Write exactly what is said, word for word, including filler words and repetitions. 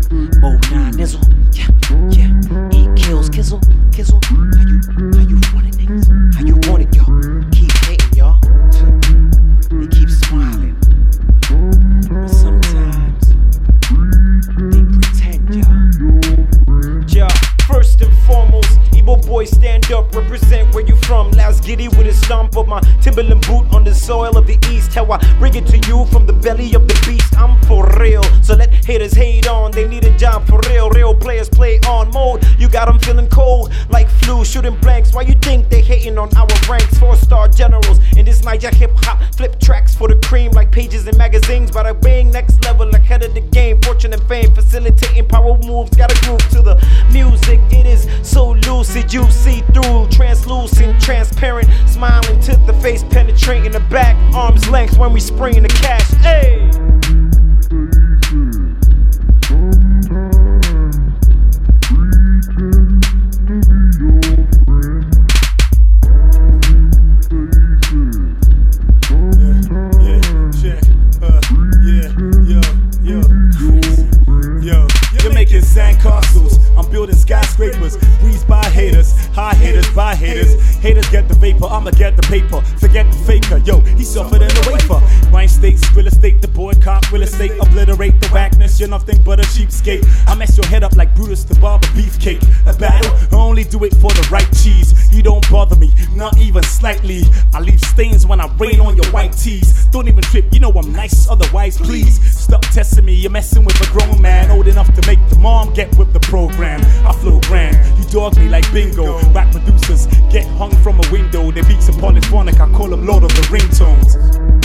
Mo nine nizzle, yeah, yeah. E kills kizzle, kizzle. How you, how you want it, niggas? How you want it, y'all? Keep hating, y'all. They keep smiling, but sometimes they pretend, y'all. Yeah, first and foremost, Igbo boys stand up, represent where you from. Last giddy with a stomp of my Timberland boot on the soil of the east. How I bring it to you from the belly of the beast. I'm for real, so let haters hate on. They need a job for real. Real players play on mode. You got them feeling cold like flu, shooting blanks. Why you think they hating on our ranks? Four-star generals in this Niger hip-hop. Flip tracks for the cream like pages in magazines. But I bring next level ahead of the game. Fortune and fame, facilitating power moves. Got a groove to the music. It is so lucid, you see through, translucent, transparent, smiling to the face, penetrating the back, arm's length when we spring the cash. Hey. Sandcastles, I'm building skyscrapers, breezed by haters, high haters, by haters. Haters get the vapor, I'ma get the paper. Forget the faker, yo, he's softer than a wafer. Wine states, real estate, the boy can't real estate. Obliterate the whackness, you're nothing but a cheapskate. I mess your head up like Brutus the barber beefcake. A battle, I only do it for the right cheese. You don't bother me, not even slightly. I leave stains when I rain on your white tees. Don't even trip, you know I'm nice, otherwise please. Stop testing me, you're messing with a grown man old enough to make the mom get with the program. I flow grand, you dog me like bingo. Rap producers get hung from a window. Their beats are polyphonic, I call them Lord of the Ringtones.